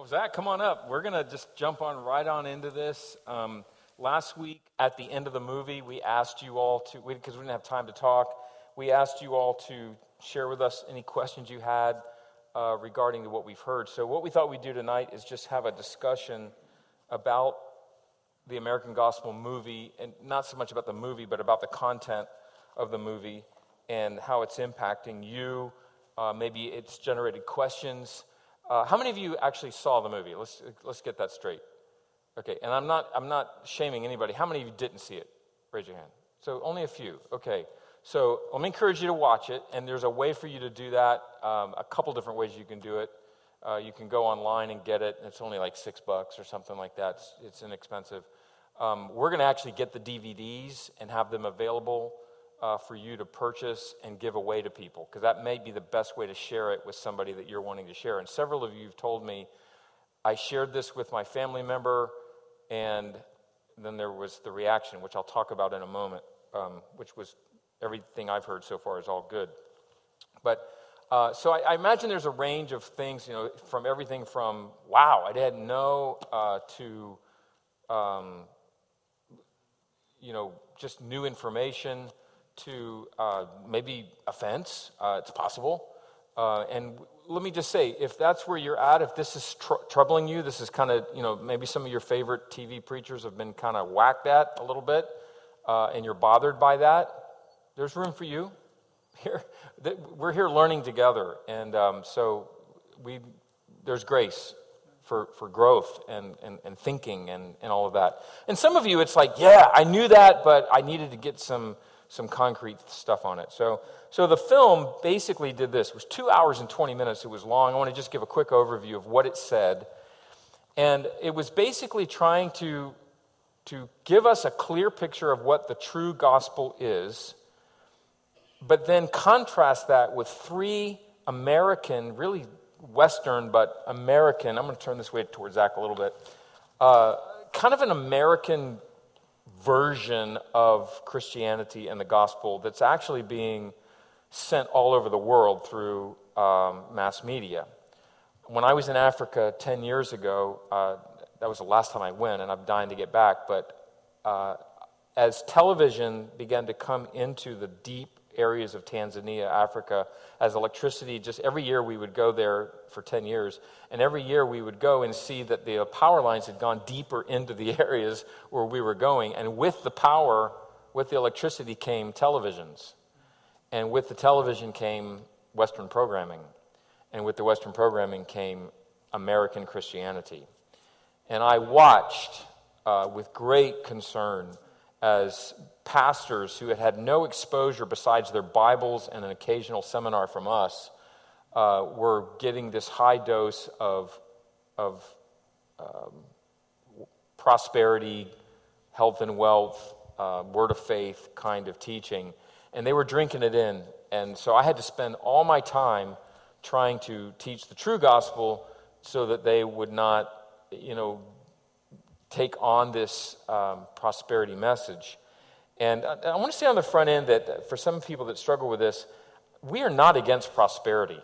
Well, Zach, come on up. We're going to just jump right on into this. Last week, at the end of the movie, we asked you all to, because we didn't have time to talk, we asked you all to share with us any questions you had regarding what we've heard. So what we thought we'd do tonight is just have a discussion about the American Gospel movie, and not so much about the movie, but about the content of the movie and how it's impacting you. Maybe it's generated questions. How many of you actually saw the movie? Let's get that straight. Okay, and I'm not shaming anybody. How many of you didn't see it? Raise your hand. So only a few. Okay, so let me encourage you to watch it, and there's a way for you to do that. A couple different ways you can do it. You can go online and get it, and it's only like $6 or something like that. It's inexpensive. We're going to actually get the DVDs and have them available for you to purchase and give away to people, because that may be the best way to share it with somebody that you're wanting to share. And several of you have told me, I shared this with my family member, and then there was the reaction, which I'll talk about in a moment, which was everything I've heard so far is all good. But so I imagine there's a range of things, from everything from, wow, I didn't know, to, just new information, to maybe offense. It's possible. And let me just say, if that's where you're at, if this is troubling you, this is kind of, maybe some of your favorite TV preachers have been kind of whacked at a little bit, and you're bothered by that, there's room for you. We're here learning together, and so there's grace for growth and thinking and all of that. And some of you, it's like, yeah, I knew that, but I needed to get some concrete stuff on it. So the film basically did this. It was 2 hours and 20 minutes. It was long. I want to just give a quick overview of what it said. And it was basically trying to give us a clear picture of what the true gospel is, but then contrast that with three American, really Western, but American, I'm going to turn this way towards Zach a little bit, kind of an American version of Christianity and the gospel that's actually being sent all over the world through mass media. When I was in Africa 10 years ago, that was the last time I went, and I'm dying to get back, but as television began to come into the deep areas of Tanzania, Africa, as electricity, just every year we would go there for 10 years, and every year we would go and see that the power lines had gone deeper into the areas where we were going, and with the power, with the electricity came televisions, and with the television came Western programming, and with the Western programming came American Christianity. And I watched with great concern as pastors who had had no exposure besides their Bibles and an occasional seminar from us were getting this high dose of prosperity, health and wealth, word of faith kind of teaching, and they were drinking it in. And so I had to spend all my time trying to teach the true gospel so that they would not, take on this prosperity message. And I want to say on the front end that for some people that struggle with this, we are not against prosperity.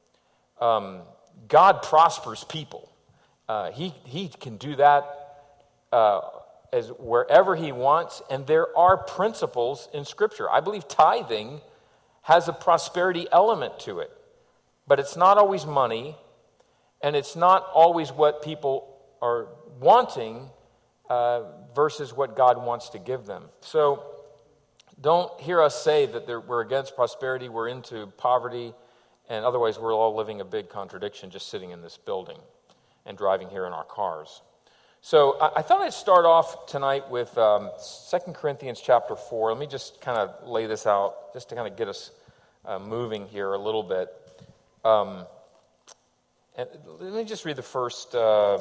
God prospers people. He can do that as wherever he wants, and there are principles in Scripture. I believe tithing has a prosperity element to it, but it's not always money, and it's not always what people are wanting versus what God wants to give them. So don't hear us say that we're against prosperity, we're into poverty, and otherwise we're all living a big contradiction just sitting in this building and driving here in our cars. So I thought I'd start off tonight with 2 Corinthians chapter 4. Let me just kind of lay this out just to kind of get us moving here a little bit. And let me just read the first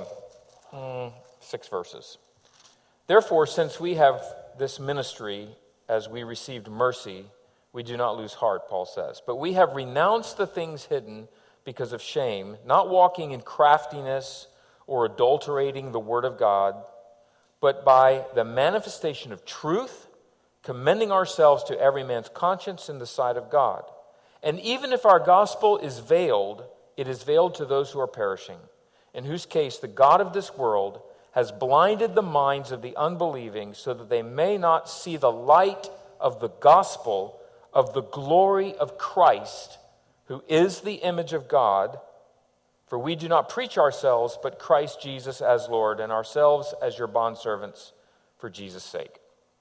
6 verses. Therefore, since we have this ministry, as we received mercy, we do not lose heart, Paul says. But we have renounced the things hidden because of shame, not walking in craftiness or adulterating the word of God, but by the manifestation of truth, commending ourselves to every man's conscience in the sight of God. And even if our gospel is veiled, it is veiled to those who are perishing, in whose case the God of this world has blinded the minds of the unbelieving so that they may not see the light of the gospel of the glory of Christ, who is the image of God. For we do not preach ourselves, but Christ Jesus as Lord, and ourselves as your bondservants for Jesus' sake.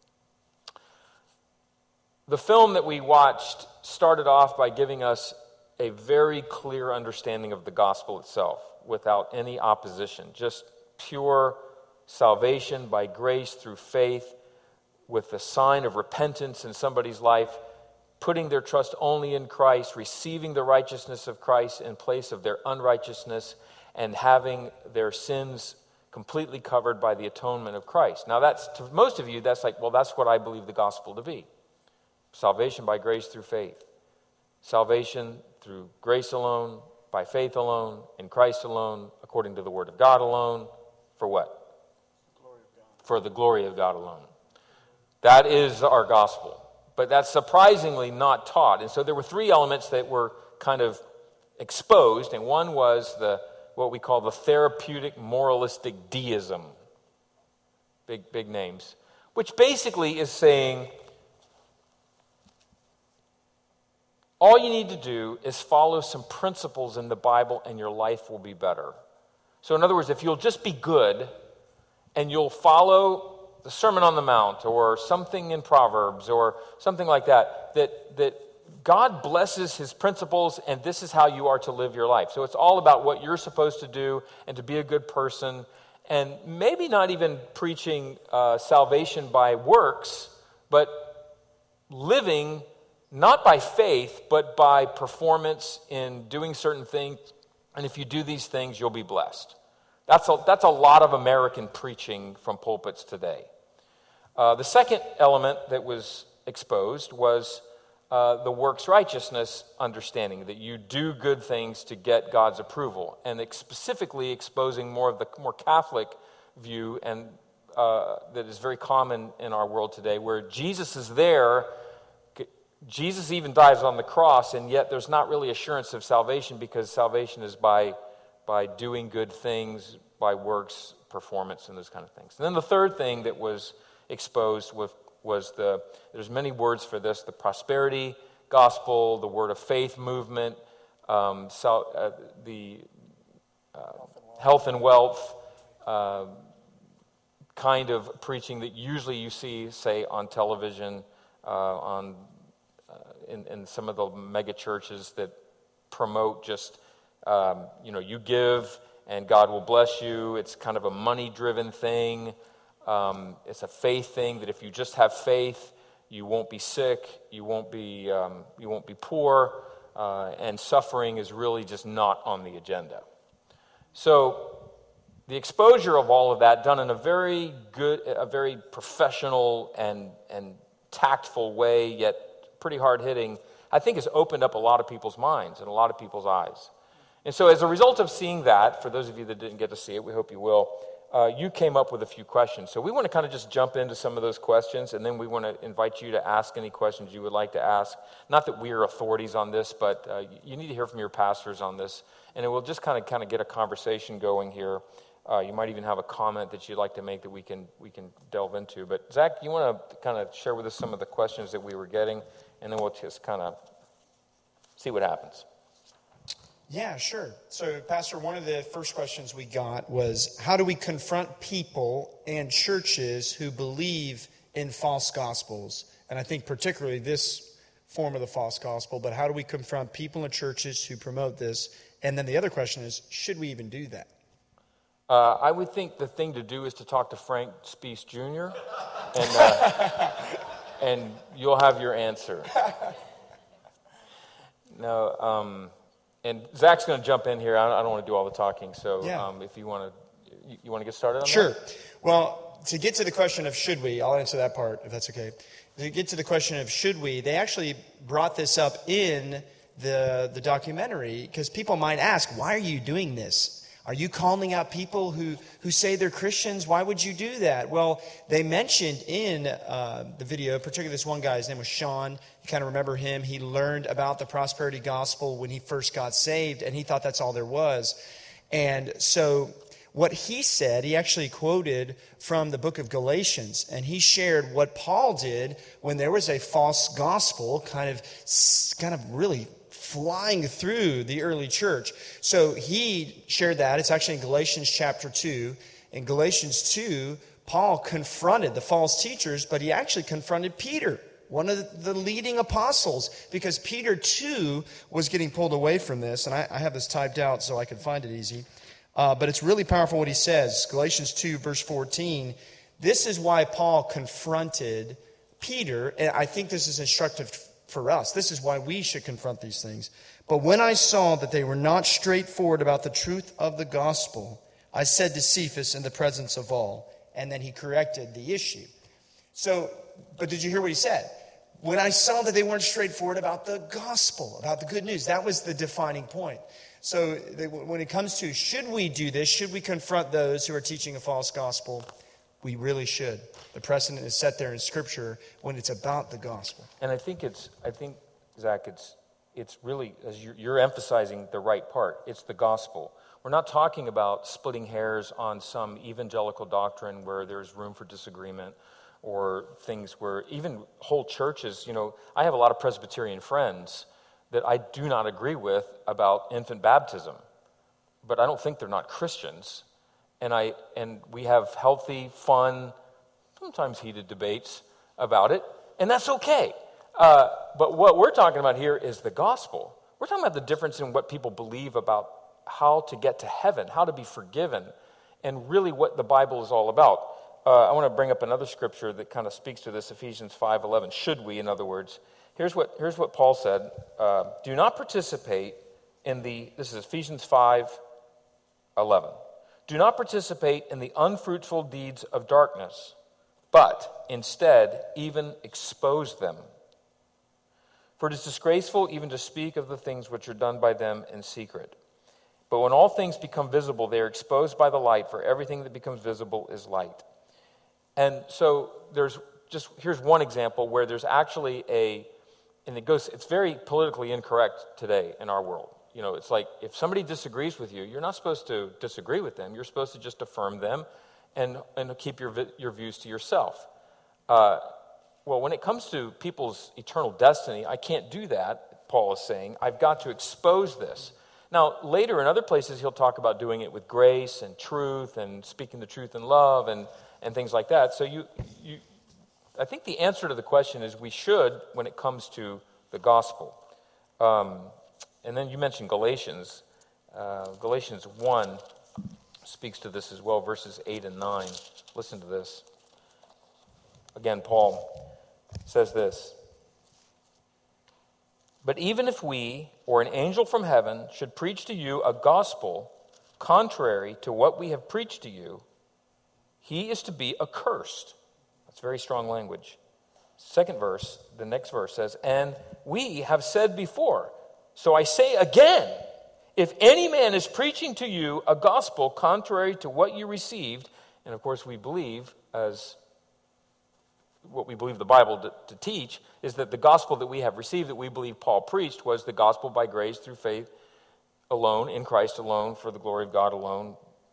The film that we watched started off by giving us a very clear understanding of the gospel itself, without any opposition, just pure salvation by grace through faith, with the sign of repentance in somebody's life, putting their trust only in Christ, receiving the righteousness of Christ in place of their unrighteousness, and having their sins completely covered by the atonement of Christ. Now, that's, to most of you, that's like, well, that's what I believe the gospel to be. Salvation by grace through faith. Salvation through grace alone, by faith alone, in Christ alone, according to the Word of God alone. For what? Glory of God. For the glory of God alone. That is our gospel. But that's surprisingly not taught. And so there were three elements that were kind of exposed, and one was what we call the therapeutic moralistic deism. Big names. Which basically is saying, all you need to do is follow some principles in the Bible and your life will be better. So in other words, if you'll just be good and you'll follow the Sermon on the Mount or something in Proverbs or something like that God blesses his principles and this is how you are to live your life. So it's all about what you're supposed to do and to be a good person, and maybe not even preaching salvation by works, but living not by faith, but by performance in doing certain things. And if you do these things, you'll be blessed. That's a lot of American preaching from pulpits today. The second element that was exposed was the works righteousness understanding, that you do good things to get God's approval, and specifically exposing more of the more Catholic view, and that is very common in our world today, where Jesus is there. Jesus even dies on the cross, and yet there's not really assurance of salvation, because salvation is by doing good things, by works, performance, and those kind of things. And then the third thing that was exposed was there's many words for this, the prosperity gospel, the word of faith movement, the health and wealth kind of preaching that usually you see, say, on television, in some of the mega churches that promote just, you give and God will bless you. It's kind of a money-driven thing. It's a faith thing that if you just have faith, you won't be sick, you won't be poor, and suffering is really just not on the agenda. So the exposure of all of that, done in a very professional and tactful way, yet pretty hard-hitting, I think has opened up a lot of people's minds and a lot of people's eyes. And so as a result of seeing that, for those of you that didn't get to see it, we hope you will, you came up with a few questions. So we want to kind of just jump into some of those questions, and then we want to invite you to ask any questions you would like to ask. Not that we are authorities on this, but you need to hear from your pastors on this, and it will just kind of get a conversation going here. You might even have a comment that you'd like to make that we can delve into. But Zach, you want to kind of share with us some of the questions that we were getting, and then we'll just kind of see what happens. Yeah, sure. So, Pastor, one of the first questions we got was, how do we confront people and churches who believe in false gospels? And I think particularly this form of the false gospel, but how do we confront people and churches who promote this? And then the other question is, should we even do that? I would think the thing to do is to talk to Frank Spies Jr., and you'll have your answer. No, and Zach's going to jump in here. I don't want to do all the talking, so if you want to get started on that? Sure. Well, to get to the question of should we, I'll answer that part if that's okay. To get to the question of should we, they actually brought this up in the documentary, because people might ask, why are you doing this? Are you calling out people who say they're Christians? Why would you do that? Well, they mentioned in the video, particularly this one guy, his name was Sean. You kind of remember him. He learned about the prosperity gospel when he first got saved, and he thought that's all there was. And so what he said, he actually quoted from the book of Galatians, and he shared what Paul did when there was a false gospel kind of really flying through the early church. So he shared that. It's actually in Galatians chapter 2. In Galatians 2, Paul confronted the false teachers, but he actually confronted Peter, one of the leading apostles, because Peter too was getting pulled away from this. And I have this typed out so I can find it easy. But it's really powerful what he says. Galatians 2, verse 14. This is why Paul confronted Peter. And I think this is instructive for us. This is why we should confront these things. But when I saw that they were not straightforward about the truth of the gospel, I said to Cephas in the presence of all. And then he corrected the issue. So, but did you hear what he said? When I saw that they weren't straightforward about the gospel, about the good news, that was the defining point. So when it comes to should we do this, should we confront those who are teaching a false gospel, we really should. The precedent is set there in Scripture when it's about the gospel. And I think Zach, it's really, as you're emphasizing the right part, it's the gospel. We're not talking about splitting hairs on some evangelical doctrine where there's room for disagreement, or things where even whole churches, I have a lot of Presbyterian friends that I do not agree with about infant baptism, but I don't think they're not Christians. And we have healthy, fun, sometimes heated debates about it, and that's okay. But what we're talking about here is the gospel. We're talking about the difference in what people believe about how to get to heaven, how to be forgiven, and really what the Bible is all about. I want to bring up another scripture that kind of speaks to this, Ephesians 5:11. Should we, in other words? Here's what Paul said. Do not participate in this is Ephesians 5:11. Do not participate in the unfruitful deeds of darkness, but instead even expose them. For it is disgraceful even to speak of the things which are done by them in secret. But when all things become visible, they are exposed by the light, for everything that becomes visible is light. And so here's one example where there's actually it's very politically incorrect today in our world. It's like if somebody disagrees with you, you're not supposed to disagree with them. You're supposed to just affirm them and keep your views to yourself. Well, when it comes to people's eternal destiny, I can't do that, Paul is saying. I've got to expose this. Now, later in other places, he'll talk about doing it with grace and truth and speaking the truth in love and things like that. So I think the answer to the question is we should when it comes to the gospel. And then you mentioned Galatians. Galatians 1 speaks to this as well, verses 8 and 9. Listen to this. Again, Paul says this. But even if we, or an angel from heaven, should preach to you a gospel contrary to what we have preached to you, he is to be accursed. That's very strong language. Second verse, the next verse says, and we have said before, so I say again, if any man is preaching to you a gospel contrary to what you received, and of course we believe, as what we believe the Bible to teach, is that the gospel that we have received, that we believe Paul preached, was the gospel by grace through faith alone, in Christ alone, for the glory of God alone.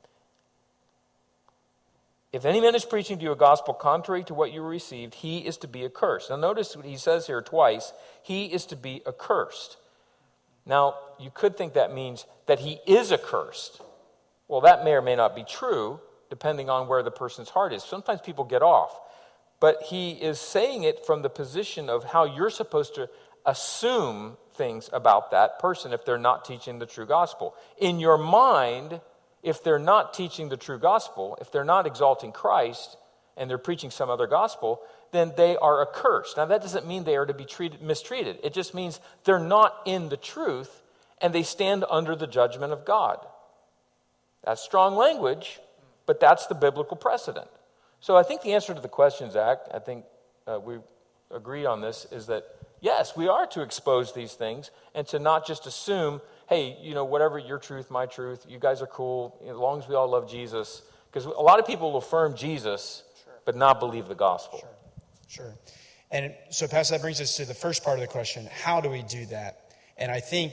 If any man is preaching to you a gospel contrary to what you received, he is to be accursed. Now notice what he says here twice. He is to be accursed. Now, you could think that means that he is accursed. Well, that may or may not be true, depending on where the person's heart is. Sometimes people get off. But he is saying it from the position of how you're supposed to assume things about that person if they're not teaching the true gospel. In your mind, if they're not teaching the true gospel, if they're not exalting Christ and they're preaching some other gospel, then they are accursed. Now, that doesn't mean they are to be mistreated. It just means they're not in the truth and they stand under the judgment of God. That's strong language, but that's the biblical precedent. So I think the answer to the question, Zach, I think we agree on this, is that yes, we are to expose these things and to not just assume, hey, whatever your truth, my truth, you guys are cool, as long as we all love Jesus. Because a lot of people will affirm Jesus, sure, but not believe the gospel. Sure. And so, Pastor, that brings us to the first part of the question. How do we do that? And I think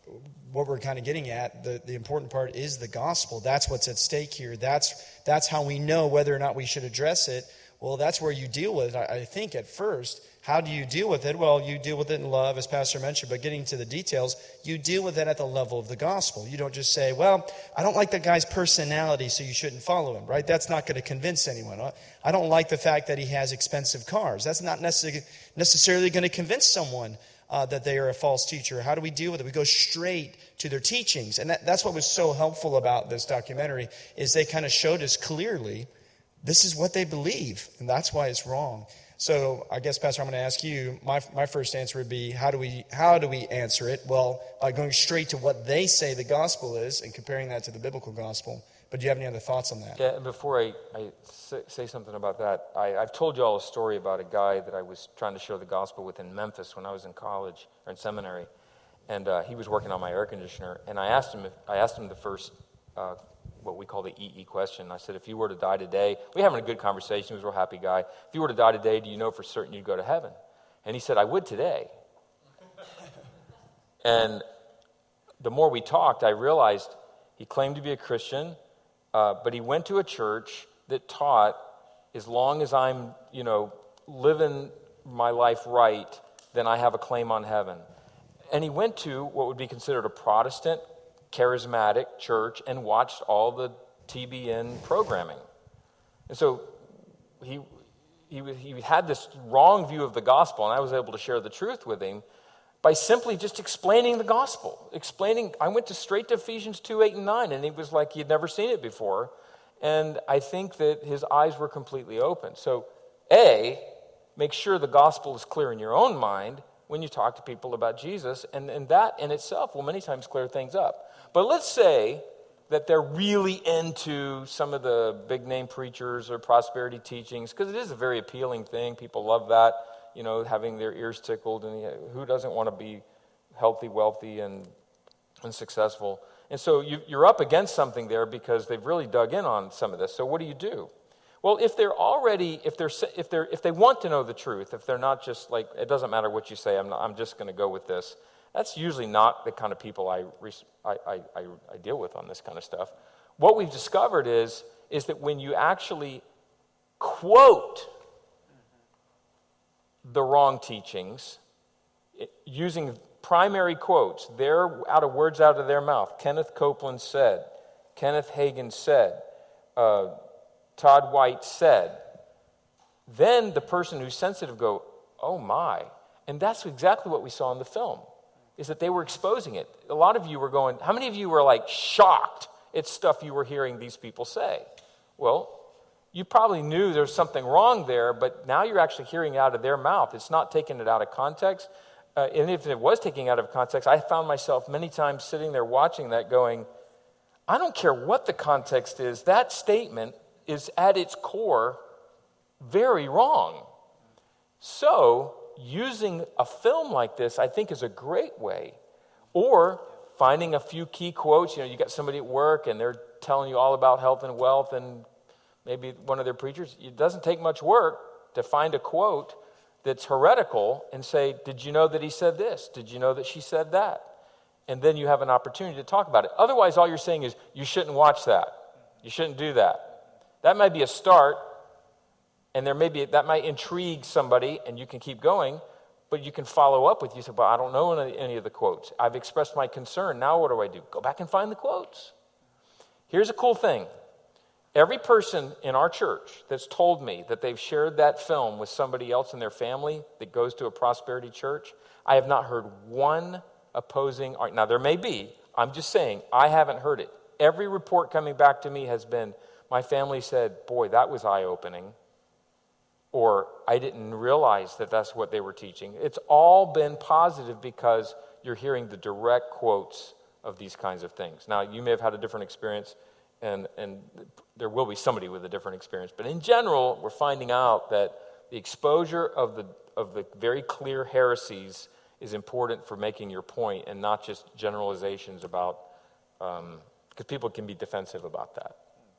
what we're kind of getting at, the important part is the gospel. That's what's at stake here. That's how we know whether or not we should address it. Well, that's where you deal with it, I think, at first. How do you deal with it? Well, you deal with it in love, as Pastor mentioned, but getting to the details, you deal with it at the level of the gospel. You don't just say, well, I don't like that guy's personality, so you shouldn't follow him, right? That's not going to convince anyone. I don't like the fact that he has expensive cars. That's not necessarily going to convince someone that they are a false teacher. How do we deal with it? We go straight to their teachings. And that's what was so helpful about this documentary, is they kind of showed us clearly this is what they believe, and that's why it's wrong. So I guess, Pastor, I'm going to ask you, my first answer would be, how do we answer it? Well, by going straight to what they say the gospel is and comparing that to the biblical gospel. But do you have any other thoughts on that? Yeah, and before I say something about that, I've told you all a story about a guy that I was trying to share the gospel with in Memphis when I was in college, or in seminary. And he was working on my air conditioner, and I asked him the first what we call the EE question. I said, if you were to die today, we were having a good conversation, he was a real happy guy. If you were to die today, do you know for certain you'd go to heaven? And he said, I would today. And the more we talked, I realized he claimed to be a Christian, but he went to a church that taught, as long as I'm, living my life right, then I have a claim on heaven. And he went to what would be considered a Protestant charismatic church and watched all the TBN programming. And so he had this wrong view of the gospel, and I was able to share the truth with him by simply just explaining the gospel. I went straight to Ephesians 2, 8, and 9, and he was like he had never seen it before. And I think that his eyes were completely open. So, make sure the gospel is clear in your own mind when you talk to people about Jesus, and that in itself will many times clear things up. But let's say that they're really into some of the big-name preachers or prosperity teachings, because it is a very appealing thing. People love that, having their ears tickled, and who doesn't want to be healthy, wealthy, and successful? And so you're up against something there because they've really dug in on some of this. So what do you do? Well, if they want to know the truth, if they're not just like, it doesn't matter what you say, I'm just going to go with this. That's usually not the kind of people I deal with on this kind of stuff. What we've discovered is that when you actually quote the wrong teachings, using primary quotes, words out of their mouth. Kenneth Copeland said, Kenneth Hagin said, Todd White said, then the person who's sensitive go, oh my. And that's exactly what we saw in the film, is that they were exposing it. A lot of you were going, how many of you were like shocked at stuff you were hearing these people say? Well, you probably knew there's something wrong there, but now you're actually hearing it out of their mouth. It's not taking it out of context. And if it was taking it out of context, I found myself many times sitting there watching that going, I don't care what the context is, that statement is at its core very wrong. So, using a film like this, I think, is a great way. Or finding a few key quotes. You got somebody at work and they're telling you all about health and wealth, and maybe one of their preachers. It doesn't take much work to find a quote that's heretical and say, did you know that he said this? Did you know that she said that? And then you have an opportunity to talk about it. Otherwise, all you're saying is, you shouldn't watch that. You shouldn't do that. That might be a start, and that might intrigue somebody, and you can keep going, but you can follow up with, you say, well, I don't know any of the quotes. I've expressed my concern. Now what do I do? Go back and find the quotes. Here's a cool thing. Every person in our church that's told me that they've shared that film with somebody else in their family that goes to a prosperity church, I have not heard one opposing. Now, there may be. I'm just saying, I haven't heard it. Every report coming back to me has been, my family said, boy, that was eye-opening. Or, I didn't realize that that's what they were teaching. It's all been positive because you're hearing the direct quotes of these kinds of things. Now, you may have had a different experience, and there will be somebody with a different experience. But in general, we're finding out that the exposure of the very clear heresies is important for making your point, and not just generalizations about, because people can be defensive about that.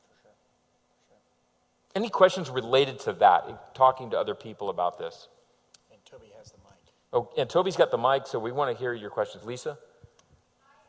Any questions related to that, talking to other people about this? And Toby has the mic. Oh, and Toby's got the mic, so we want to hear your questions. Lisa?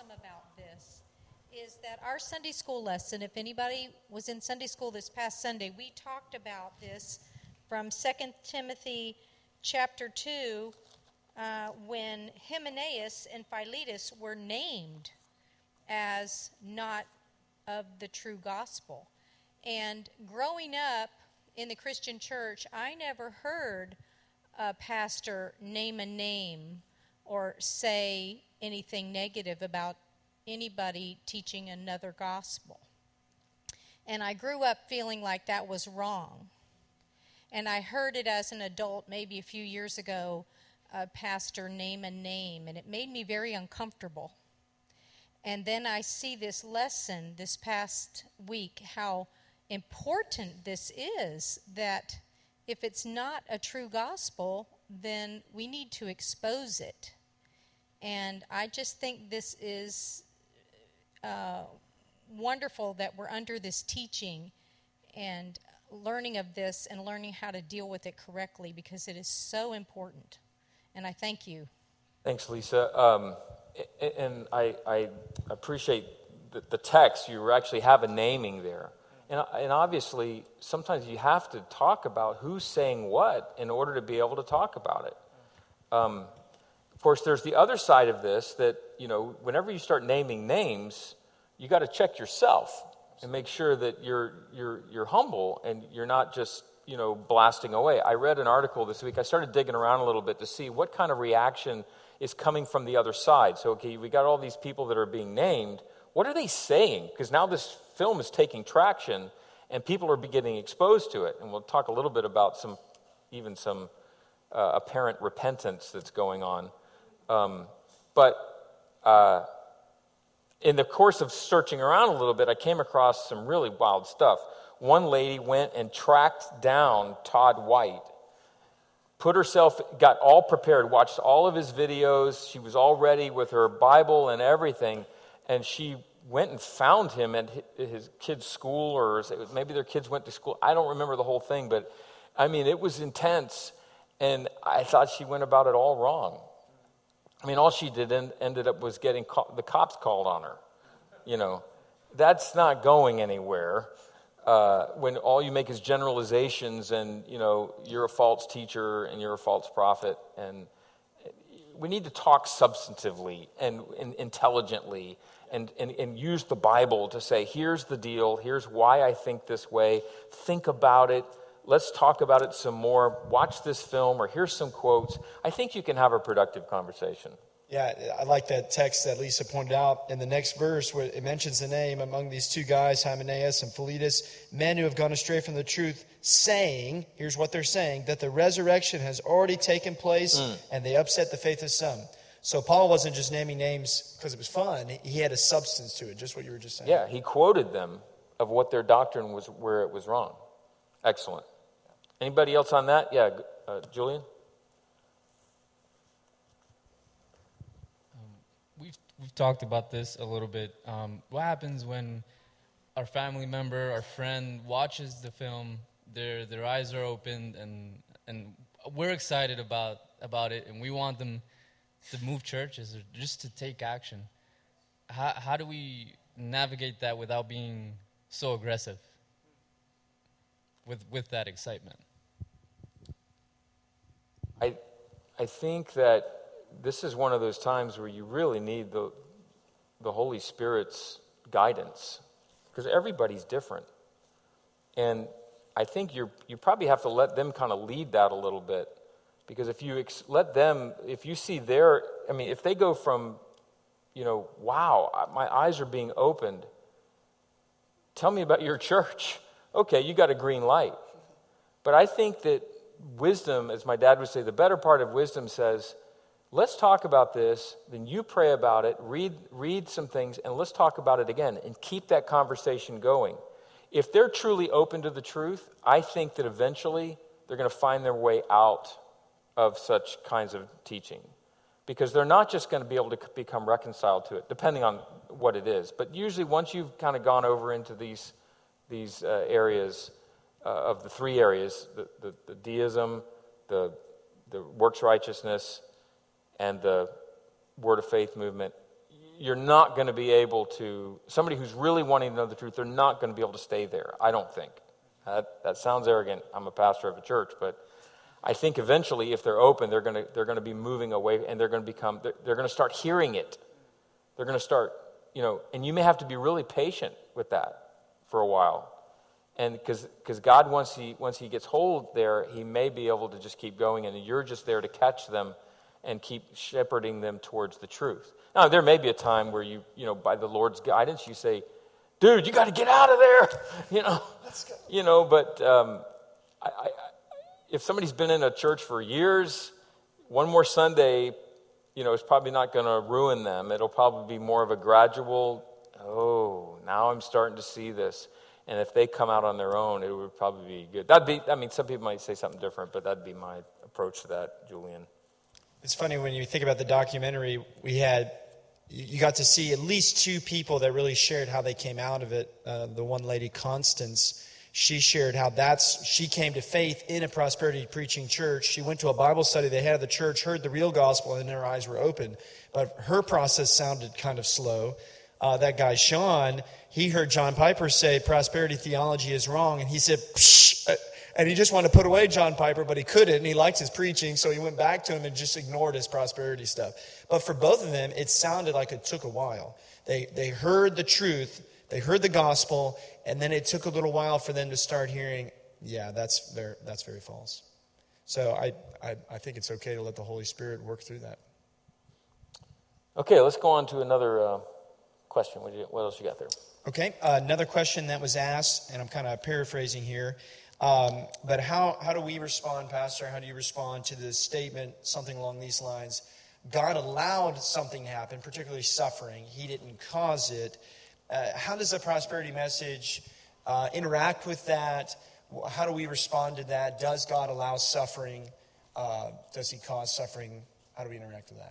awesome about this is that our Sunday school lesson, if anybody was in Sunday school this past Sunday, we talked about this from 2 Timothy chapter 2, when Hymenaeus and Philetus were named as not of the true gospel. And growing up in the Christian church, I never heard a pastor name a name or say anything negative about anybody teaching another gospel. And I grew up feeling like that was wrong. And I heard it as an adult maybe a few years ago, a pastor name a name, and it made me very uncomfortable. And then I see this lesson this past week, how important this is, that if it's not a true gospel, then we need to expose it. And I just think this is wonderful that we're under this teaching and learning of this and learning how to deal with it correctly, because it is so important. And I thank you. Thanks, Lisa. And I appreciate the text. You actually have a naming there. And obviously, sometimes you have to talk about who's saying what in order to be able to talk about it. Of course, there's the other side of this that, whenever you start naming names, you got to check yourself and make sure that you're humble and you're not just, blasting away. I read an article this week. I started digging around a little bit to see what kind of reaction is coming from the other side. So, okay, we got all these people that are being named. What are they saying? Because now this film is taking traction and people are getting exposed to it. And we'll talk a little bit about some apparent repentance that's going on. But in the course of searching around a little bit, I came across some really wild stuff. One lady went and tracked down Todd White, got all prepared, watched all of his videos. She was all ready with her Bible and everything, and she went and found him at his kids' school, or maybe their kids went to school. I don't remember the whole thing, but it was intense, and I thought she went about it all wrong. All she did ended up was getting the cops called on her. That's not going anywhere. When all you make is generalizations and, you're a false teacher and you're a false prophet. And we need to talk substantively and intelligently and use the Bible to say, here's the deal, here's why I think this way, think about it, let's talk about it some more, watch this film, or here's some quotes. I think you can have a productive conversation. Yeah, I like that text that Lisa pointed out in the next verse where it mentions the name among these two guys, Hymenaeus and Philetus, men who have gone astray from the truth, saying, here's what they're saying, that the resurrection has already taken place and they upset the faith of some. So Paul wasn't just naming names because it was fun. He had a substance to it, just what you were just saying. Yeah, he quoted them of what their doctrine was, where it was wrong. Excellent. Anybody else on that? Yeah, Julian? We've talked about this a little bit. What happens when our family member, our friend watches the film, their eyes are opened, and we're excited about it, and we want them to move churches or just to take action. How do we navigate that without being so aggressive with that excitement? I think that this is one of those times where you really need the Holy Spirit's guidance, because everybody's different. And I think you probably have to let them kind of lead that a little bit, because if you let them, if you see if they go from, wow, my eyes are being opened, tell me about your church. Okay, you got a green light. But I think that wisdom, as my dad would say, the better part of wisdom says, let's talk about this, then you pray about it, read some things, and let's talk about it again, and keep that conversation going. If they're truly open to the truth, I think that eventually they're going to find their way out of such kinds of teaching, because they're not just going to be able to become reconciled to it, depending on what it is. But usually once you've kind of gone over into these areas of the three areas, the deism, the works righteousness, and the word of faith movement, you're not going to be able to, somebody who's really wanting to know the truth, they're not going to be able to stay there, I don't think. That sounds arrogant. I'm a pastor of a church, but I think eventually, if they're open, they're going to be moving away, and they're going to start hearing it. They're going to start, and you may have to be really patient with that for a while, and because God, once he gets hold there, he may be able to just keep going, and you're just there to catch them and keep shepherding them towards the truth. Now, there may be a time where you by the Lord's guidance, you say, "Dude, you got to get out of there," But if somebody's been in a church for years, one more Sunday, is probably not going to ruin them. It'll probably be more of a gradual, now I'm starting to see this. And if they come out on their own, it would probably be good. Some people might say something different, but that'd be my approach to that, Julian. It's funny when you think about the documentary, you got to see at least two people that really shared how they came out of it. The one lady, Constance, she shared how she came to faith in a prosperity preaching church. She went to a Bible study they had at the church, heard the real gospel, and her eyes were open. But her process sounded kind of slow. That guy, Sean, he heard John Piper say prosperity theology is wrong, and he said, psh, and he just wanted to put away John Piper, but he couldn't, and he liked his preaching, so he went back to him and just ignored his prosperity stuff. But for both of them, it sounded like it took a while. They heard the truth, they heard the gospel, and then it took a little while for them to start hearing, that's very false. So I think it's okay to let the Holy Spirit work through that. Okay, let's go on to another question. What else you got there? Okay, another question that was asked, and I'm kind of paraphrasing here, but how do we respond, Pastor? How do you respond to the statement, something along these lines? God allowed something to happen, particularly suffering. He didn't cause it. How does the prosperity message interact with that? How do we respond to that? Does God allow suffering? Does he cause suffering? How do we interact with that?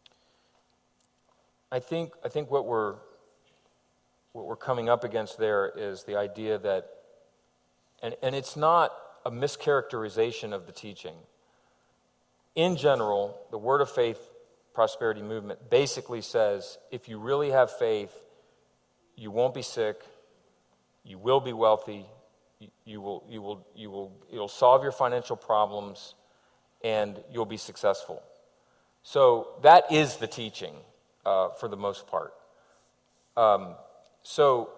I think what we're coming up against there is the idea that, and it's not a mischaracterization of the teaching. In general, the Word of Faith prosperity movement basically says, if you really have faith, you won't be sick, you will be wealthy, it'll solve your financial problems, and you'll be successful. So that is the teaching for the most part. So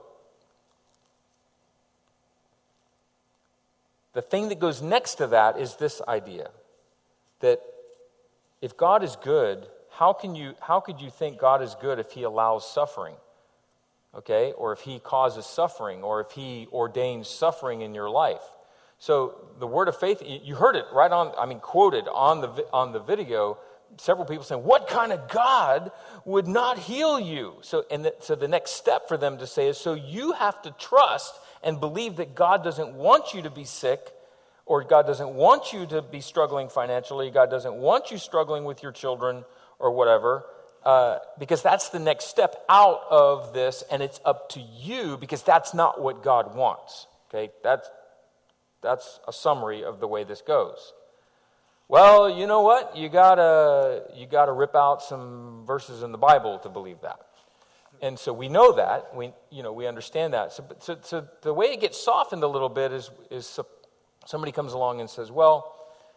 the thing that goes next to that is this idea that if God is good, how could you think God is good if he allows suffering? Okay? Or if he causes suffering, or if he ordains suffering in your life. So the word of faith, you heard it quoted on the video, several people saying, what kind of God would not heal you? So the next step for them to say is, so you have to trust and believe that God doesn't want you to be sick, or God doesn't want you to be struggling financially, God doesn't want you struggling with your children or whatever, because that's the next step out of this, and it's up to you, because that's not what God wants. Okay, that's a summary of the way this goes. Well, you know what? You gotta rip out some verses in the Bible to believe that. And so we know that. We understand that. So the way it gets softened a little bit is somebody comes along and says, well,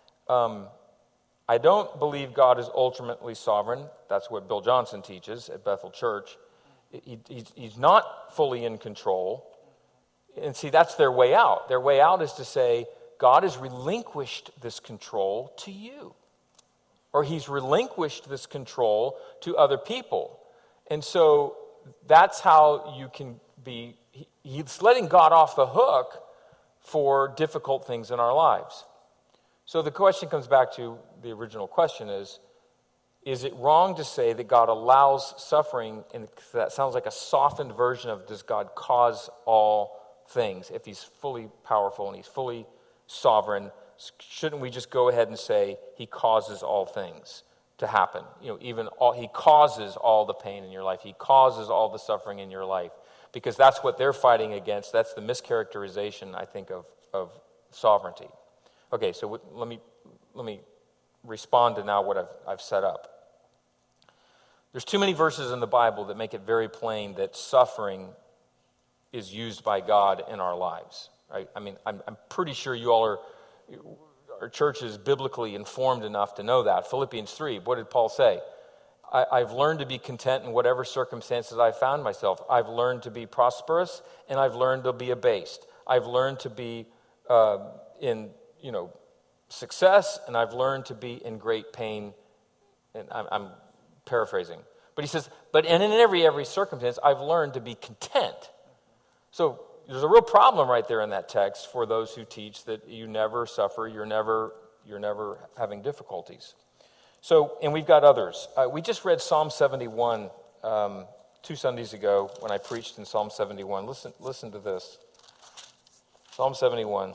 I don't believe God is ultimately sovereign. That's what Bill Johnson teaches at Bethel Church. He's not fully in control. And see, that's their way out. Their way out is to say, God has relinquished this control to you. Or he's relinquished this control to other people. And so that's how you can be, he's letting God off the hook for difficult things in our lives. So the question comes back to the original question is it wrong to say that God allows suffering? And that sounds like a softened version of, does God cause all things? If he's fully powerful and he's fully sovereign, shouldn't we just go ahead and say he causes all things to happen? He causes all the pain in your life. He causes all the suffering in your life, because that's what they're fighting against. That's the mischaracterization, I think, of sovereignty. Okay, so let me respond to now what I've set up. There's too many verses in the Bible that make it very plain that suffering is used by God in our lives. Right? I mean, I'm pretty sure you all our church is biblically informed enough to know that. Philippians 3, what did Paul say? I've learned to be content in whatever circumstances I found myself. I've learned to be prosperous, and I've learned to be abased. I've learned to be in success, and I've learned to be in great pain. And I'm paraphrasing. But he says, but in every circumstance, I've learned to be content. So there's a real problem right there in that text for those who teach that you never suffer, you're never having difficulties. So, and we've got others. We just read Psalm 71 2 Sundays ago when I preached in Psalm 71. Listen to this. Psalm 71.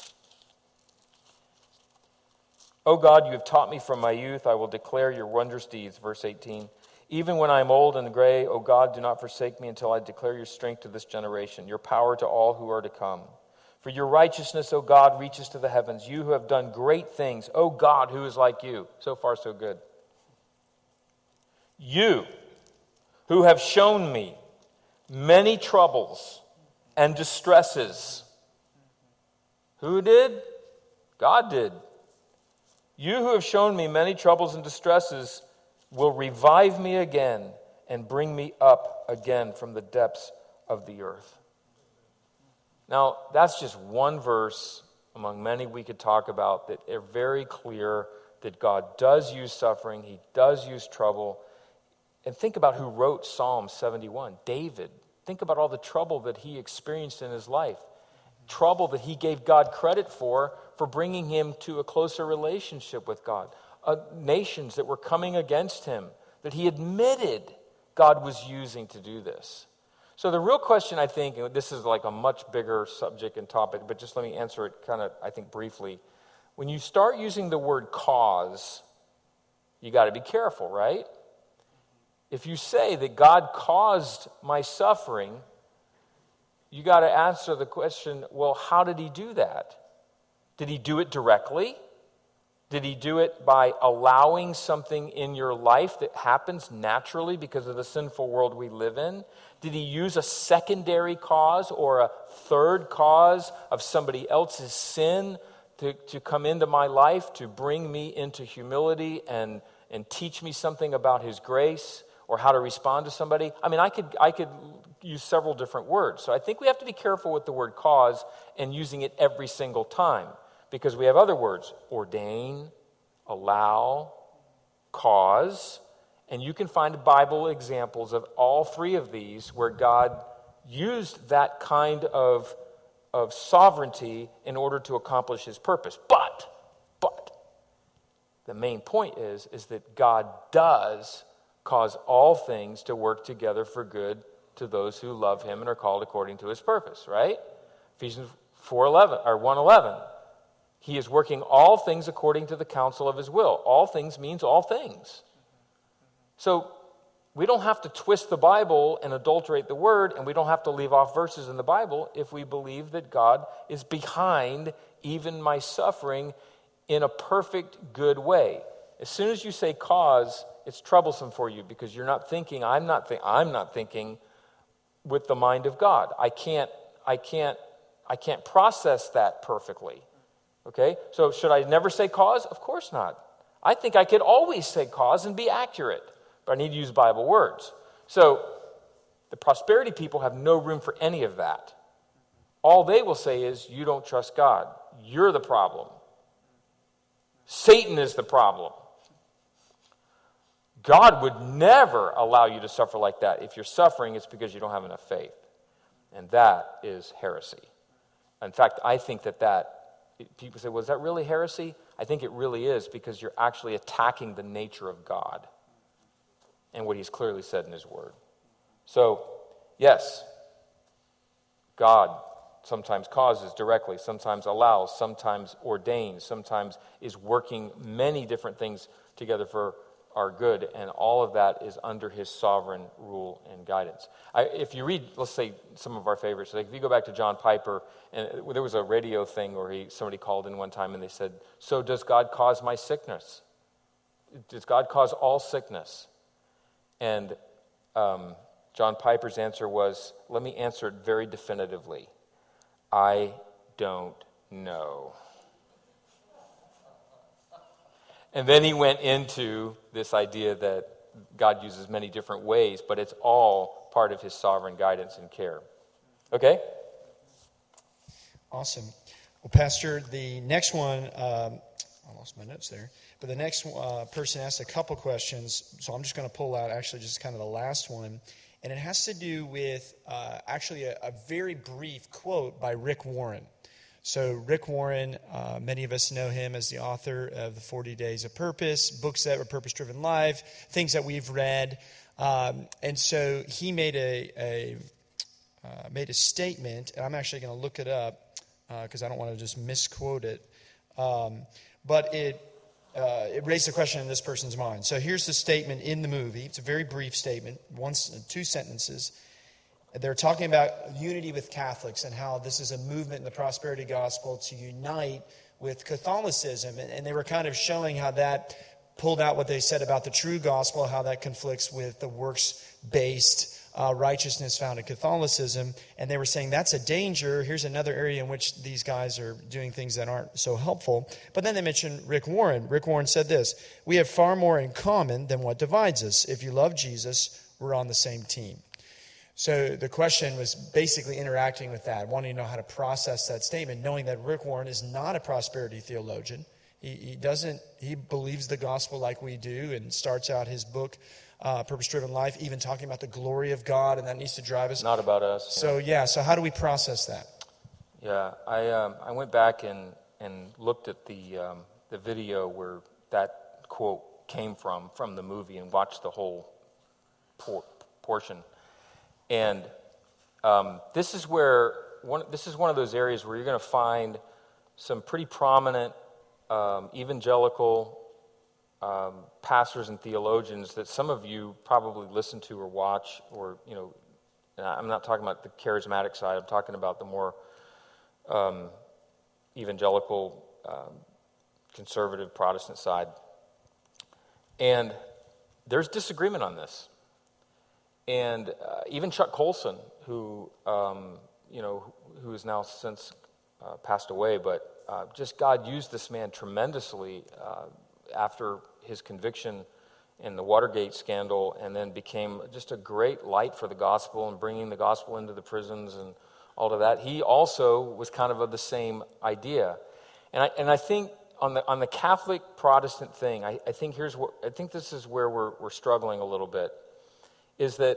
O God, you have taught me from my youth. I will declare your wondrous deeds. Verse 18. Even when I am old and gray, O God, do not forsake me until I declare your strength to this generation, your power to all who are to come. For your righteousness, O God, reaches to the heavens. You who have done great things, O God, who is like you. So far, so good. You who have shown me many troubles and distresses. Who did? God did. You who have shown me many troubles and distresses will revive me again and bring me up again from the depths of the earth. Now, that's just one verse among many we could talk about that are very clear that God does use suffering, he does use trouble. And think about who wrote Psalm 71, David. Think about all the trouble that he experienced in his life. Trouble that he gave God credit for bringing him to a closer relationship with God. Nations that were coming against him, that he admitted God was using to do this. So the real question, I think, and this is like a much bigger subject and topic, but just let me answer it kind of, I think, briefly. When you start using the word cause, you got to be careful, right? If you say that God caused my suffering, you got to answer the question, well, how did he do that? Did he do it directly? Did he do it by allowing something in your life that happens naturally because of the sinful world we live in? Did he use a secondary cause or a third cause of somebody else's sin to come into my life, to bring me into humility and teach me something about his grace or how to respond to somebody? I mean, I could use several different words. So I think we have to be careful with the word cause and using it every single time. Because we have other words, ordain, allow, cause, and you can find Bible examples of all three of these where God used that kind of sovereignty in order to accomplish his purpose. But, the main point is that God does cause all things to work together for good to those who love him and are called according to his purpose, right? Ephesians 4:11 or 1:11. He is working all things according to the counsel of his will. All things means all things. So we don't have to twist the Bible and adulterate the word, and we don't have to leave off verses in the Bible if we believe that God is behind even my suffering in a perfect, good way. As soon as you say cause, it's troublesome for you because you're not thinking, I'm not thinking with the mind of God. I can't process that perfectly. Okay, so should I never say cause? Of course not. I think I could always say cause and be accurate, but I need to use Bible words. So the prosperity people have no room for any of that. All they will say is, you don't trust God. You're the problem. Satan is the problem. God would never allow you to suffer like that. If you're suffering, it's because you don't have enough faith. And that is heresy. In fact, I think that people say, well, is that really heresy? I think it really is because you're actually attacking the nature of God and what he's clearly said in his word. So, yes, God sometimes causes directly, sometimes allows, sometimes ordains, sometimes is working many different things together for our good, and all of that is under his sovereign rule and guidance. If you read, let's say, some of our favorites, like if you go back to John Piper, and there was a radio thing where somebody called in one time and they said, so does God cause my sickness? Does God cause all sickness? And John Piper's answer was, let me answer it very definitively. I don't know. And then he went into this idea that God uses many different ways, but it's all part of his sovereign guidance and care. Okay? Awesome. Well, Pastor, the next one, I lost my notes there, but the next person asked a couple questions, so I'm just going to pull out actually just kind of the last one, and it has to do with actually a very brief quote by Rick Warren. So Rick Warren, many of us know him as the author of the 40 Days of Purpose, books that were purpose-driven life, things that we've read. And so he made a statement, and I'm actually going to look it up because I don't want to just misquote it. But it raised the question in this person's mind. So here's the statement in the movie. It's a very brief statement, 2 sentences. They're talking about unity with Catholics and how this is a movement in the prosperity gospel to unite with Catholicism. And they were kind of showing how that pulled out what they said about the true gospel, how that conflicts with the works-based righteousness found in Catholicism. And they were saying that's a danger. Here's another area in which these guys are doing things that aren't so helpful. But then they mentioned Rick Warren. Rick Warren said this: we have far more in common than what divides us. If you love Jesus, we're on the same team. So the question was basically interacting with that, wanting to know how to process that statement, knowing that Rick Warren is not a prosperity theologian. He believes the gospel like we do, and starts out his book, Purpose-Driven Life, even talking about the glory of God, and that needs to drive us. Not about us. So how do we process that? Yeah, I went back and looked at the video where that quote came from the movie, and watched the whole portion. And this is one of those areas where you're going to find some pretty prominent evangelical pastors and theologians that some of you probably listen to or watch, or and I'm not talking about the charismatic side. I'm talking about the more evangelical, conservative Protestant side. And there's disagreement on this. And even Chuck Colson, who has now since passed away, but just God used this man tremendously after his conviction in the Watergate scandal, and then became just a great light for the gospel and bringing the gospel into the prisons and all of that. He also was kind of the same idea. And I think on the Catholic Protestant thing, I think this is where we're struggling a little bit. Is that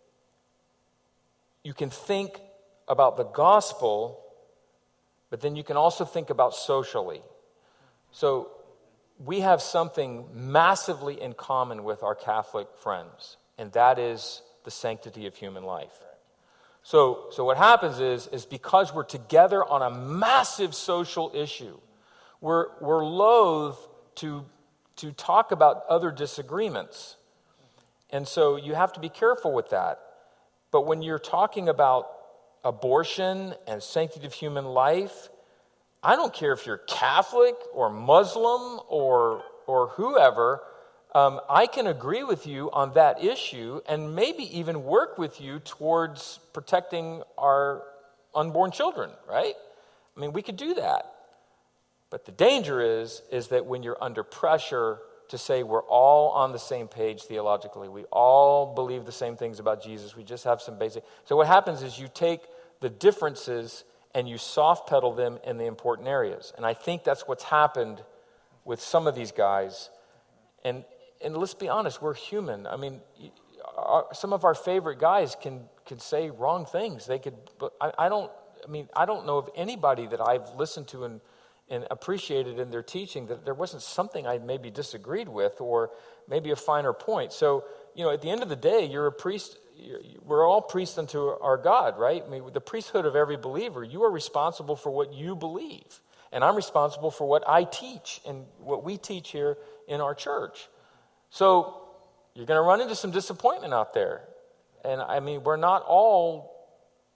you can think about the gospel, but then you can also think about socially. So we have something massively in common with our Catholic friends, and that is the sanctity of human life. So what happens is because we're together on a massive social issue, we're loath to talk about other disagreements. And so you have to be careful with that. But when you're talking about abortion and sanctity of human life, I don't care if you're Catholic or Muslim or whoever, I can agree with you on that issue and maybe even work with you towards protecting our unborn children, right? I mean, we could do that. But the danger is that when you're under pressure to say we're all on the same page theologically, we all believe the same things about Jesus, we just have some basic... So what happens is you take the differences and you soft pedal them in the important areas. And I think that's what's happened with some of these guys. And let's be honest, we're human. I mean, some of our favorite guys could say wrong things. They could... But I don't know of anybody that I've listened to and appreciated in their teaching that there wasn't something I maybe disagreed with, or maybe a finer point. So, at the end of the day, you're a priest. We're all priests unto our God, right? I mean, with the priesthood of every believer, you are responsible for what you believe. And I'm responsible for what I teach and what we teach here in our church. So you're going to run into some disappointment out there. And I mean, we're not all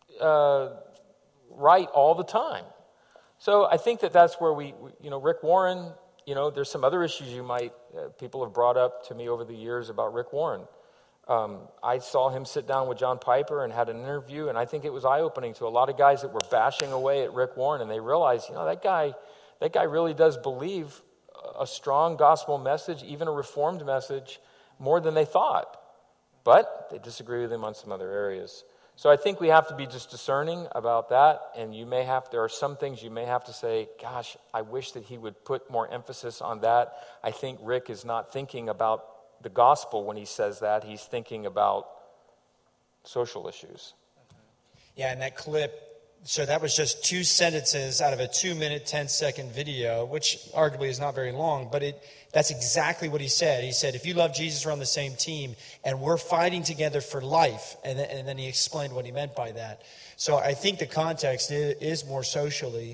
right all the time. So I think that's where we Rick Warren, there's some other issues people have brought up to me over the years about Rick Warren. I saw him sit down with John Piper and had an interview, and I think it was eye-opening to a lot of guys that were bashing away at Rick Warren, and they realized, that guy really does believe a strong gospel message, even a reformed message, more than they thought. But they disagree with him on some other areas. So I think we have to be just discerning about that, and there are some things you may have to say, gosh, I wish that he would put more emphasis on that. I think Rick is not thinking about the gospel when he says that. He's thinking about social issues. Yeah, and that clip, so that was just 2 sentences out of a 2-minute, 10-second video, which arguably is not very long, but that's exactly what he said. He said, if you love Jesus, we're on the same team, and we're fighting together for life. And then he explained what he meant by that. So I think the context is more socially,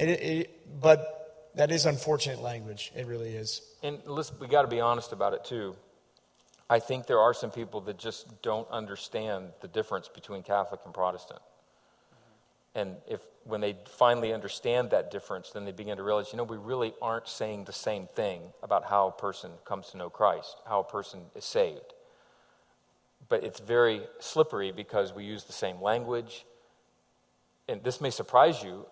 but that is unfortunate language. It really is. And listen, we got to be honest about it, too. I think there are some people that just don't understand the difference between Catholic and Protestant. And when they finally understand that difference, then they begin to realize, we really aren't saying the same thing about how a person comes to know Christ, how a person is saved. But it's very slippery because we use the same language. And this may surprise you,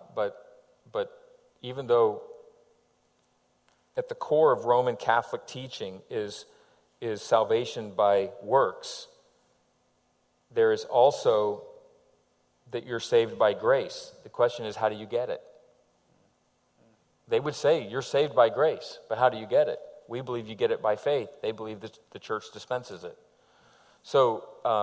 but even though at the core of Roman Catholic teaching is salvation by works, there is also that you're saved by grace. The question is, how do you get it? They would say, you're saved by grace, but how do you get it? We believe you get it by faith. They believe that the church dispenses it. So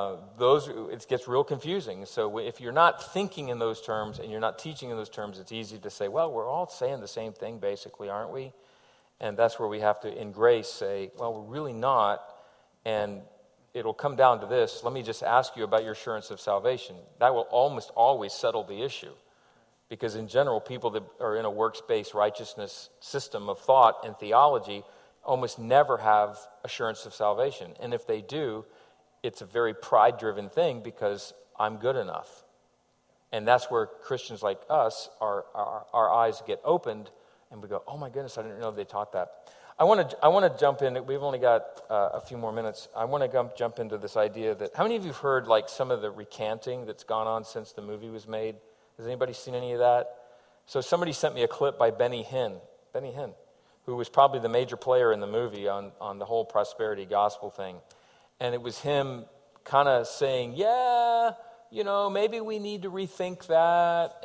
it gets real confusing. So if you're not thinking in those terms and you're not teaching in those terms, it's easy to say, well, we're all saying the same thing basically, aren't we? And that's where we have to, in grace, say, well, we're really not. And it'll come down to this. Let me just ask you about your assurance of salvation. That will almost always settle the issue. Because in general, people that are in a works-based righteousness system of thought and theology almost never have assurance of salvation. And if they do, it's a very pride-driven thing because I'm good enough. And that's where Christians like us, our eyes get opened and we go, oh my goodness, I didn't know they taught that. I want to jump in. We've only got a few more minutes. I want to jump into this idea that, how many of you have heard like some of the recanting that's gone on since the movie was made? Has anybody seen any of that? So somebody sent me a clip by Benny Hinn, who was probably the major player in the movie on the whole prosperity gospel thing. And it was him kind of saying, yeah, maybe we need to rethink that.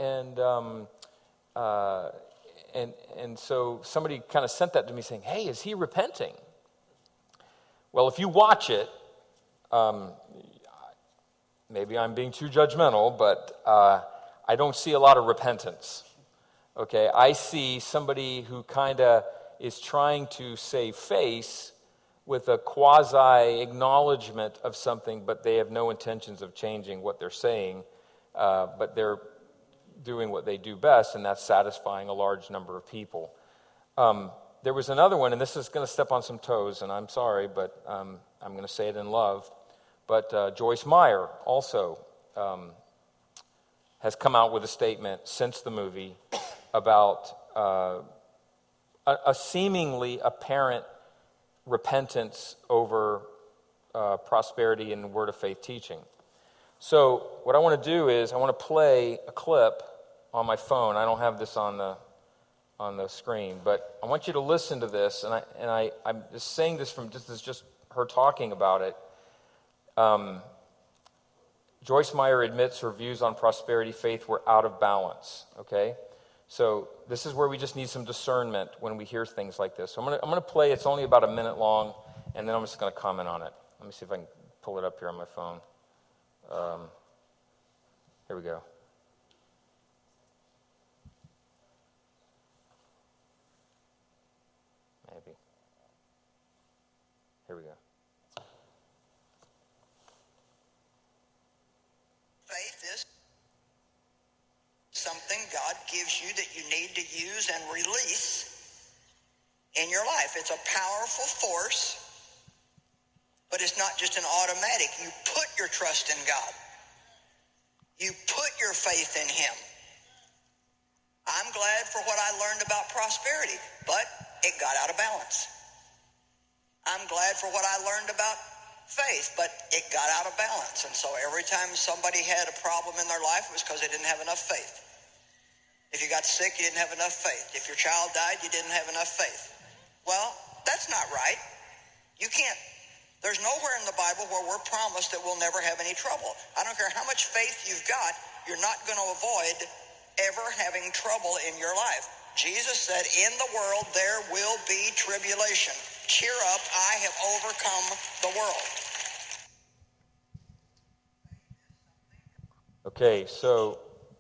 And so somebody kind of sent that to me saying, hey, is he repenting? Well, if you watch it, maybe I'm being too judgmental, but I don't see a lot of repentance. Okay, I see somebody who kind of is trying to save face with a quasi-acknowledgement of something, but they have no intentions of changing what they're saying, but they're doing what they do best, and that's satisfying a large number of people. There was another one, and this is going to step on some toes, and I'm sorry, but I'm going to say it in love. But Joyce Meyer also has come out with a statement since the movie about a seemingly apparent repentance over prosperity and word of faith teaching. So what I want to do is I want to play a clip on my phone. I don't have this on the screen, but I want you to listen to this. And I'm just saying this this is just her talking about it. Joyce Meyer admits her views on prosperity faith were out of balance. Okay, so this is where we just need some discernment when we hear things like this. So I'm gonna play. It's only about a minute long, and then I'm just gonna comment on it. Let me see if I can pull it up here on my phone. Here we go. Maybe. Here we go. Faith is something God gives you that you need to use and release in your life. It's a powerful force, but it's not just an automatic. You put your trust in God. You put your faith in Him. I'm glad for what I learned about prosperity, but it got out of balance. I'm glad for what I learned about faith, but it got out of balance. And so every time somebody had a problem in their life, it was because they didn't have enough faith. If you got sick, you didn't have enough faith. If your child died, you didn't have enough faith. Well, that's not right. You can't. There's nowhere in the Bible where we're promised that we'll never have any trouble. I don't care how much faith you've got, you're not going to avoid ever having trouble in your life. Jesus said, in the world there will be tribulation. Cheer up, I have overcome the world. Okay, so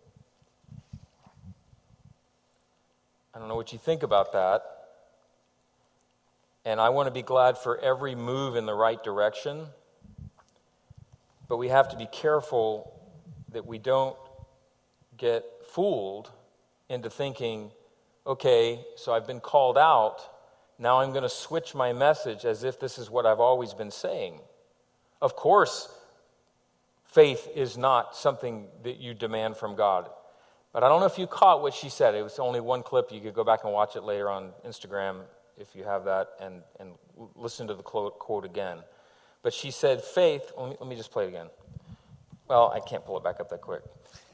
I don't know what you think about that. And I want to be glad for every move in the right direction. But we have to be careful that we don't get fooled into thinking, okay, so I've been called out. Now I'm going to switch my message as if this is what I've always been saying. Of course, faith is not something that you demand from God. But I don't know if you caught what she said. It was only one clip. You could go back and watch it later on Instagram if you have that and listen to the quote again. But she said, faith, let me just play it again. Well, I can't pull it back up that quick.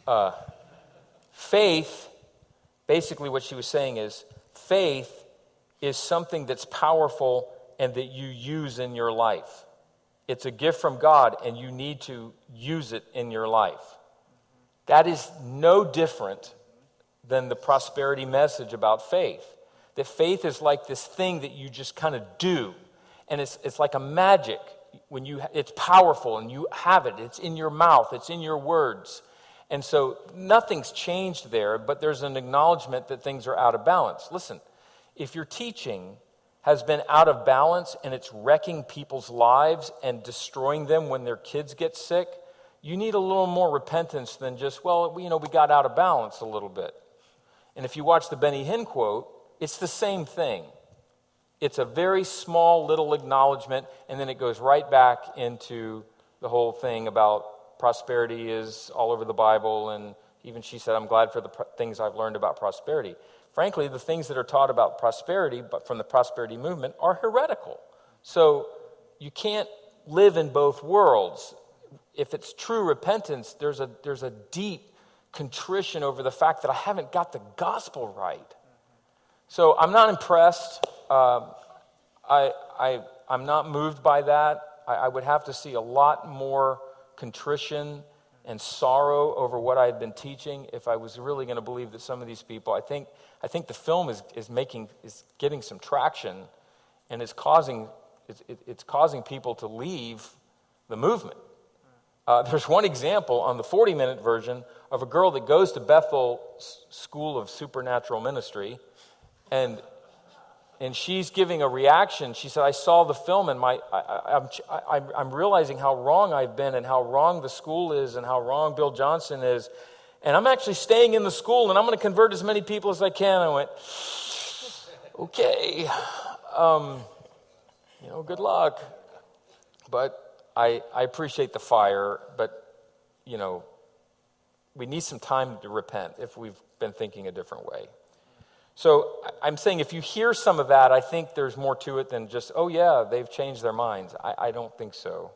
Faith, basically what she was saying is, faith is something that's powerful and that you use in your life. It's a gift from God, and you need to use it in your life. That is no different than the prosperity message about faith. That faith is like this thing that you just kind of do, and it's like a magic. It's powerful, and you have it. It's in your mouth. It's in your words. And so nothing's changed there, but there's an acknowledgement that things are out of balance. Listen, if your teaching has been out of balance and it's wrecking people's lives and destroying them when their kids get sick, you need a little more repentance than just, we got out of balance a little bit. And if you watch the Benny Hinn quote, it's the same thing. It's a very small little acknowledgement, and then it goes right back into the whole thing about prosperity is all over the Bible, and even she said, I'm glad for the things I've learned about prosperity. Frankly, the things that are taught about prosperity, but from the prosperity movement, are heretical. So you can't live in both worlds. If it's true repentance, there's a deep contrition over the fact that I haven't got the gospel right. So I'm not impressed. I'm not moved by that. I would have to see a lot more contrition and sorrow over what I had been teaching if I was really going to believe that some of these people. I think the film is getting some traction, and it's causing people to leave the movement. There's one example on the 40-minute version of a girl that goes to Bethel School of Supernatural Ministry, and she's giving a reaction. She said, I saw the film, and I'm realizing how wrong I've been and how wrong the school is and how wrong Bill Johnson is. And I'm actually staying in the school, and I'm going to convert as many people as I can. I went, okay, good luck. But I appreciate the fire, but, we need some time to repent if we've been thinking a different way. So I'm saying if you hear some of that, I think there's more to it than just, oh yeah, they've changed their minds. I don't think so.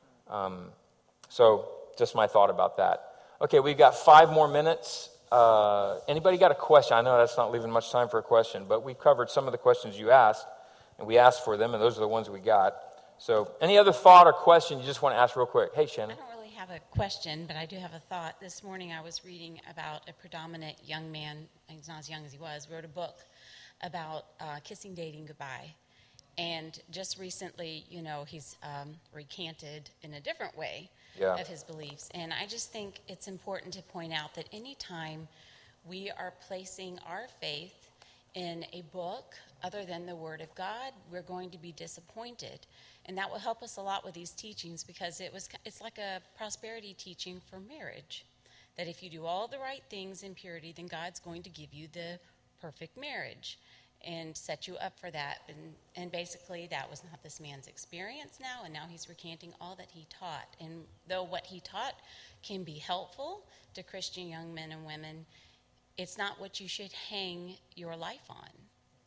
So just my thought about that. Okay, we've got 5 more minutes. Anybody got a question? I know that's not leaving much time for a question, but we've covered some of the questions you asked, and we asked for them, and those are the ones we got. So any other thought or question you just want to ask real quick? Hey, Shannon. I don't really have a question, but I do have a thought. This morning I was reading about a predominant young man, he's not as young as he was, wrote a book about kissing dating goodbye. And just recently, he's recanted in a different way of his beliefs. And I just think it's important to point out that anytime we are placing our faith in a book other than the Word of God, we're going to be disappointed. And that will help us a lot with these teachings because it's like a prosperity teaching for marriage. That if you do all the right things in purity, then God's going to give you the perfect marriage and set you up for that. And basically that was not this man's experience now, and now he's recanting all that he taught. And though what he taught can be helpful to Christian young men and women, it's not what you should hang your life on.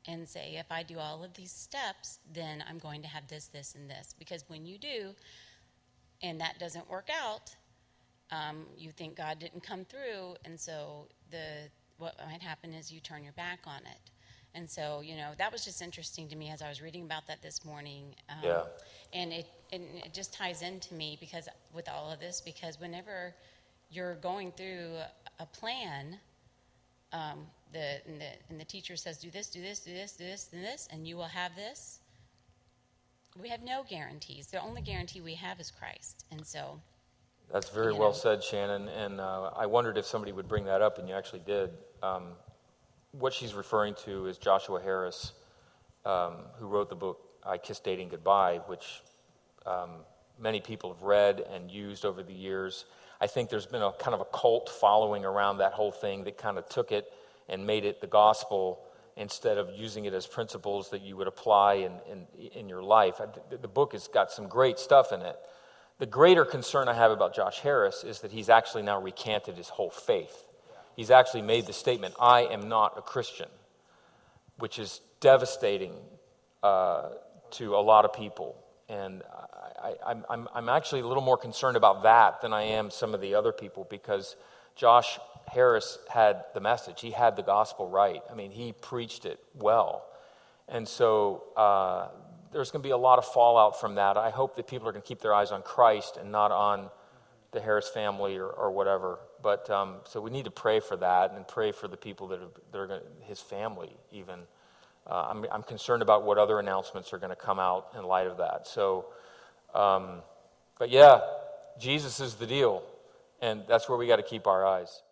and say, if I do all of these steps, then I'm going to have this, this, and this. Because when you do, and that doesn't work out, you think God didn't come through, and so what might happen is you turn your back on it. And so, that was just interesting to me as I was reading about that this morning. And it just ties into me with all of this, because whenever you're going through a plan, and the teacher says, do this, do this, do this, do this, and this, and you will have this. We have no guarantees. The only guarantee we have is Christ. And so... That's very well said, Shannon. And I wondered if somebody would bring that up, and you actually did. What she's referring to is Joshua Harris, who wrote the book, I Kissed Dating Goodbye, which many people have read and used over the years. I think there's been a kind of a cult following around that whole thing that kind of took it and made it the gospel instead of using it as principles that you would apply in your life. The book has got some great stuff in it. The greater concern I have about Josh Harris is that he's actually now recanted his whole faith. He's actually made the statement, I am not a Christian, which is devastating to a lot of people. And I'm actually a little more concerned about that than I am some of the other people, because Josh Harris had the message. He had the gospel right. I mean, he preached it well. And so there's going to be a lot of fallout from that. I hope that people are going to keep their eyes on Christ and not on the Harris family or whatever. But so we need to pray for that and pray for the people that are going to, his family even. I'm concerned about what other announcements are going to come out in light of that. So, but yeah, Jesus is the deal, and that's where we got to keep our eyes.